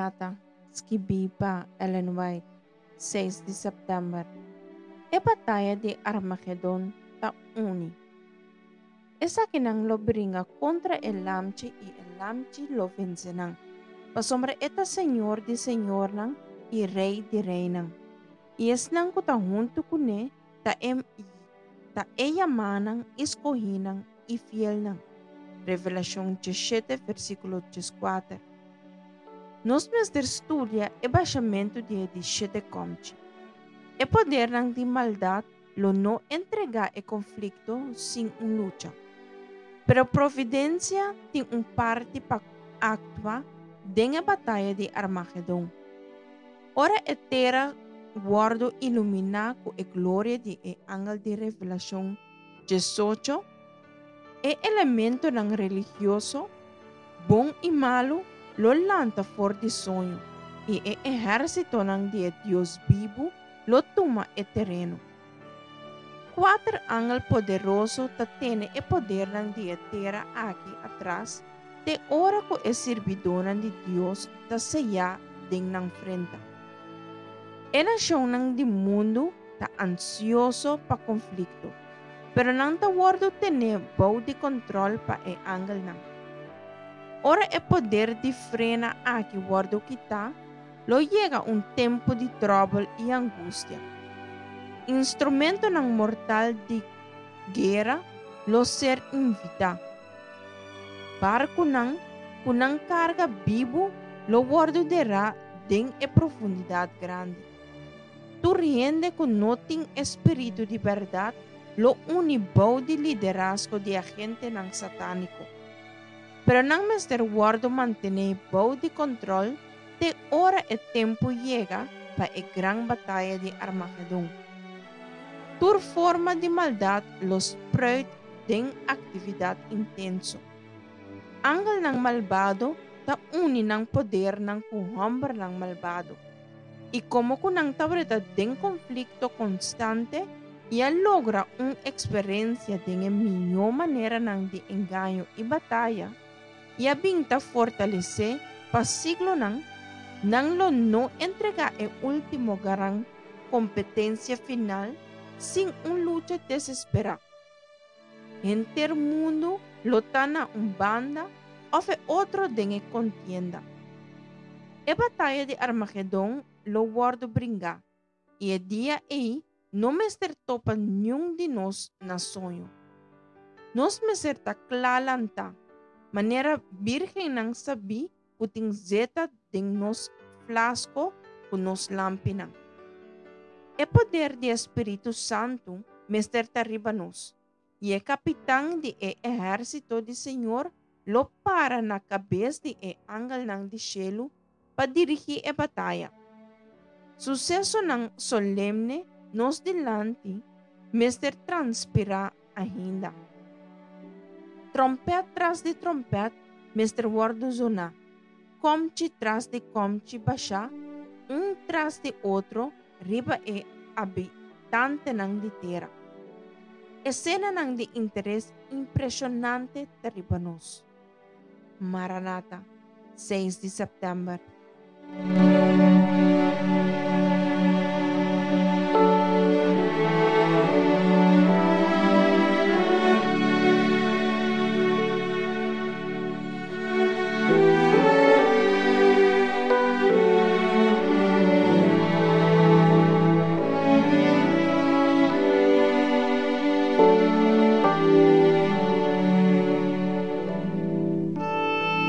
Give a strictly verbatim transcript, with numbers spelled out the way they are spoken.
Maranatha, Skibipa, Ellen White, seis de setembro. E batalha de Armagedon ta uni. Esa kinang lo bringa contra el lamchi y el lamchi lo vencerán. Pasombra eta Señor de Señor nang y Rey de Rey nang. Y es nang ko ta junto kune ta em ta ella manang escoginang y fiel nang. Revelación dezessete, versículo veinticuatro. Nos mestre estudia e baixamento de dezessete comci. E poder nang de maldad lo no entregar e conflicto sin un lucha. Pero providencia tem um parte para actuar em a batalha de Armagedon. Ora etera guardo iluminar com a glória de e ángel de revelação dezoito, e elemento não religioso, bom e malo, lo lanta for de sonho, e e exército não de Deus vivo, lo toma e terreno. Quatro ángel poderoso ta tiene e poder ng dietera aqui atrás, de ora ko e servidora de Dios ta seya ding nang frente. E nasyon ng di mundo ta ansioso pa konflikto, pero nang ta wardo tene bau de control pa e ángel nang. Ora e poder di frena aqui wardo kita, lo llega un tempo de trouble e angústia. Instrumento ng mortal de guerra, lo ser invita. Barco ng kunang carga vivo, lo guardo dera den e profundidad grande. Tu riende con noting espírito de verdad, lo unibau de liderazgo de agente ng satánico. Pero nang Mister Guardo mantene bau de control, de hora e tempo llega pa e gran batalla de Armagedon. Tur forma de maldad los spreut den actividad intenso. Angel ng malvado ta uni ng poder ng kuhambar ng malvado. Y como kunang tabreta den conflicto constante, ia logra una experiencia de minha manera ng de engaño y batalla, ia binta fortalecer pa siglo ng nang lo no entrega e último garang competencia final sin un lucha desesperada. Enter mundo lo tana un banda o fe otro de contienda. E batalla de Armagedon lo guardo bringa, y el día e no mester topa nyung de nos na sonho. Nos meser ta klalanta, manera virgen nang sabi puting zeta ding nos flasco con nos lampinan. E poder de Espírito Santo, Mister Taribanos, e é capitão de e exército de Senhor, lo para na cabeça de e ángel ng de cielo, para dirigir a batalha. Sucesso ng solemne, nos delante, Mister Transpira ainda. Trompet tras de trompet, Mister Guardo zona, comchi tras de comchi baixa, um tras de outro, riba e habitante ng de terra. Escena ng de interés impressionante Taribanos. Maranatha, seis de setembro.